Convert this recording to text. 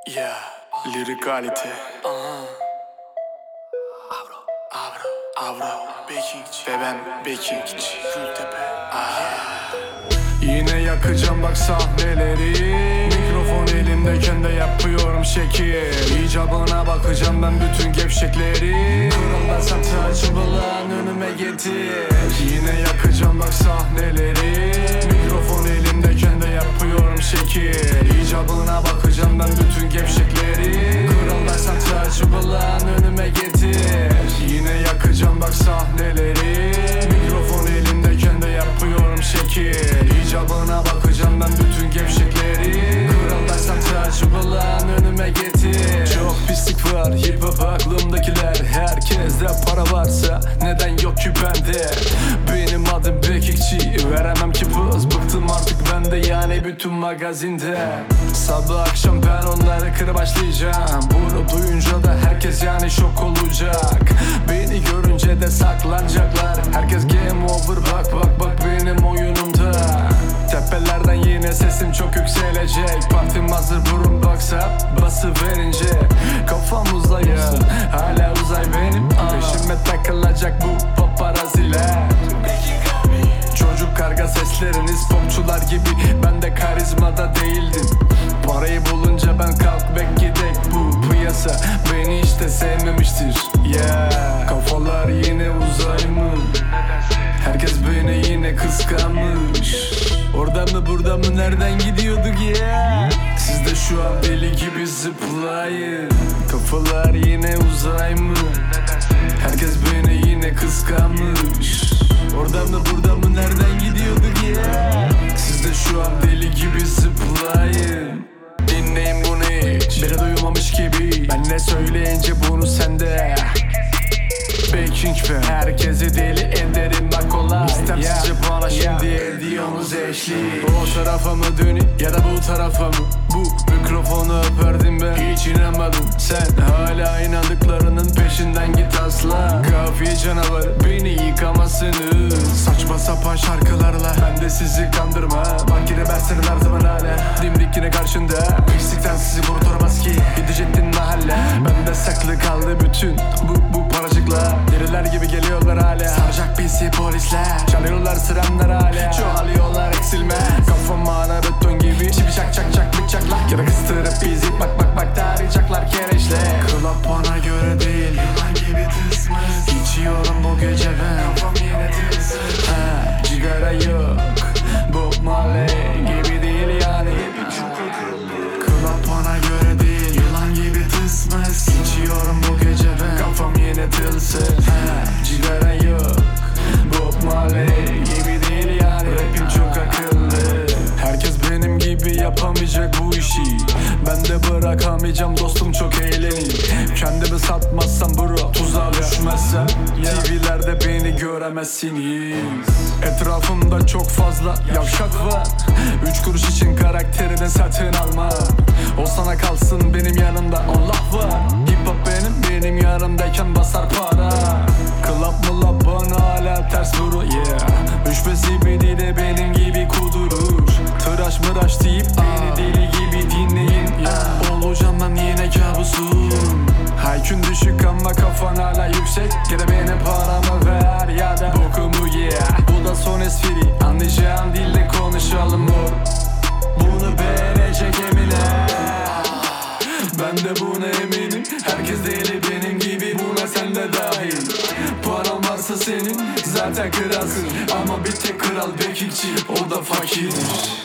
Yeah, lirikalite. Avro, Bekingçi. Ve ben Bekingçi. Gültepe. Yine yakacağım bak sahneleri. Mikrofon elimdeyken de yapıyorum şekil. İcabına bakacağım ben bütün gevşekleri. Kırılmazsam touchable önüme getir. Yine yakacağım bak sahneleri. Mikrofon elimdeyken de yapıyorum şekil. İcabına bakacağım ben bütün gevşekleri. Kırılmazsam touchable önüme getir. Yine yakacağım bak sahneleri. Mikrofon elimdeyken de yapıyorum şekil. İcabına bakacağım ben bütün gevşekleri. Kırılmazsam touchable önüme getir. Çok pislik var hip hop aklımdakiler. Herkeste para varsa neden yok ki bende? Benim adım Bekingçi, veremem ki buz. Bıktım artık bende yani bütün magazinde. Sabah akşam ben onları kırbaçlayacağım. Bunu duyunca da herkes yani şok olacak. Beni görünce de saklanacaklar. Herkes game over, bak bak bak benim oyunumda. Tepelerden yine sesim çok yükselecek. Partim hazır burun baksa bası verince. Kafam uzayır hala uzay benim. Peşime takılacak bu paparaziler. Çocuk karga sesleriniz popçular gibi. Ben de karizmada değildim. Parayı bulunca ben kalk bek gidek. Bu piyasa beni işte sevmemiştir. Yeah. Kafalar yine uzaymış. Herkes beni yine kıskanmış. Oradan mı buradan mı nereden gidiyorduk ya? Siz de şu an deli gibi zıplayın. Kafalar yine uzaymış. Herkes beni yine kıskanmış. Oradan mı buradan mı nereden gidiyorduk ya? Siz de şu an deli gibi zıplayın. Dinleyin bunu hiç biri duymamış gibi. Ben ne söyleyince bunu sende. Baking be, herkesi deli ederim bak kolay. İstemsizce bana şimdi ediyorsunuz eşlik. O tarafa mı dönüp ya da bu tarafa mı? Bu mikrofonu öperdim ben, hiç inanmadım. Sen hala inandıklarının peşinden git asla. Kafiye canavar beni yıkamazsınız. Saçma sapan şarkılarla ben de sizi kandırma. Bak yine ben senin her zaman hala dimdik yine karşında. Pislikten sizi kurtaramaz ki gidecektin mahalle. Bende saklı kaldı bütün bu paracıklar. Deliler gibi geliyorlar hala. Saracak bizi polisler. Çalıyorlar sıranlar hala. Çoğalıyorlar eksilme. Kafam ana beton gibi. Çivi çak çak çak bıçaklar. Ya da kıstırıp bizi bak bak bak tarayacaklar kereçle. Club bana göre değil. Yılan gibi tısmız. İçiyorum bu gece ben. Kafam yine tılsız. Cigara yok. Bob Marley gibi değil yani. Club bana göre değil. Yılan gibi tısmız. İçiyorum bu gece ben. Kafam yine tılsız. Cigara yok. Bob Marley gibi değil yani. Rapim çok akıllı. Herkes benim gibi yapamayacak bu işi. Ben de bırakamayacağım dostum çok eğlenin. Kendimi satmazsam bro tuzağa düşmezsem TV'lerde beni göremezsiniz. Etrafımda çok fazla yavşak var. 3 kuruş için karakterini satın alma. O sana kalsın benim yanımda Allah var. Hip hop benim yanımdayken basar para. Club mı bana hala ters bro yeah. Müşbesi biriyle benim gibi kudurur. Tıraş mıraş deyip beni deli gibi dinleyin yeah. Olacağım ben yine kabusum. IQ'un düşük ama kafan hala yüksek. Gene benim paramı ver ya da bokumu yeah. Bu da son espri, anlayacağım dille konuşalım mor. Bunu beğenecek emine. Ben de buna eminim. Herkes deli benim gibi, buna sen de dahil. Paran varsa senin zaten kralsın. Ama bir tek kral Bekingçi, o da fakir.